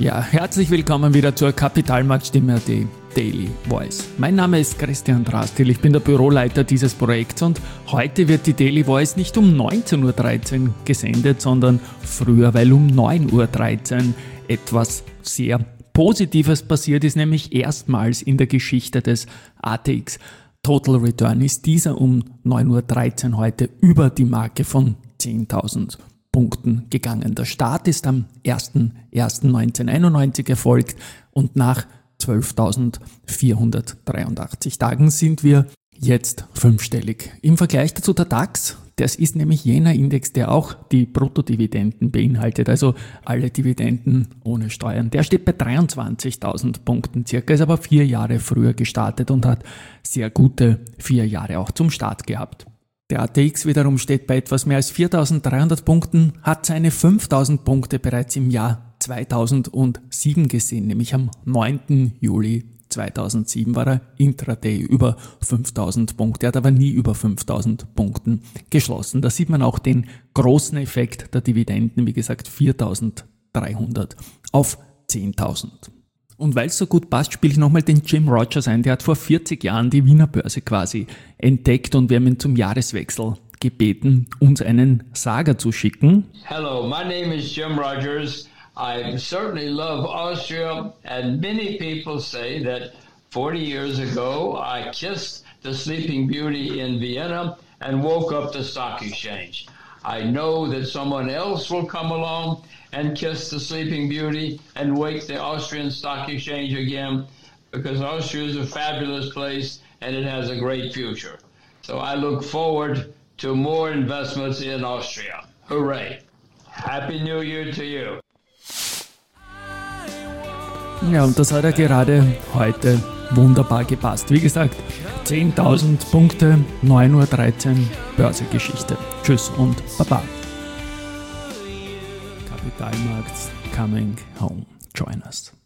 Ja, herzlich willkommen wieder zur Kapitalmarktstimme.at Daily Voice. Mein Name ist Christian Drastil, ich bin der Büroleiter dieses Projekts und heute wird die Daily Voice nicht um 19.13 Uhr gesendet, sondern früher, weil um 9.13 Uhr etwas sehr Positives passiert ist, nämlich erstmals in der Geschichte des ATX Total Return ist dieser um 9.13 Uhr heute über die Marke von 10.000 Punkten gegangen. Der Start ist am 01.01.1991 erfolgt und nach 12.483 Tagen sind wir jetzt fünfstellig. Im Vergleich dazu der DAX, das ist nämlich jener Index, der auch die Bruttodividenden beinhaltet, also alle Dividenden ohne Steuern. Der steht bei 23.000 Punkten circa, ist aber 4 Jahre früher gestartet und hat sehr gute 4 Jahre auch zum Start gehabt. Der ATX wiederum steht bei etwas mehr als 4.300 Punkten, hat seine 5.000 Punkte bereits im Jahr 2007 gesehen, nämlich am 9. Juli 2007 war er intraday über 5.000 Punkte, er hat aber nie über 5.000 Punkten geschlossen. Da sieht man auch den großen Effekt der Dividenden, wie gesagt 4.300 auf 10.000. Und weil es so gut passt, spiele ich nochmal den Jim Rogers ein. Der hat vor 40 Jahren die Wiener Börse quasi entdeckt und wir haben ihn zum Jahreswechsel gebeten, uns einen Sager zu schicken. Hello, my name is Jim Rogers. I certainly love Austria, and many people say that 40 years ago I kissed the Sleeping Beauty in Vienna and woke up the stock exchange. I know that someone else will come along and kiss the Sleeping Beauty and wake the Austrian Stock Exchange again, because Austria is a fabulous place and it has a great future. So I look forward to more investments in Austria. Hooray! Happy New Year to you! Ja, und das hat ja gerade heute wunderbar gepasst. Wie gesagt, 10.000 Punkte, 9.13 Uhr, Börsegeschichte. Tschüss und Baba. Kapitalmarkts coming home. Join us.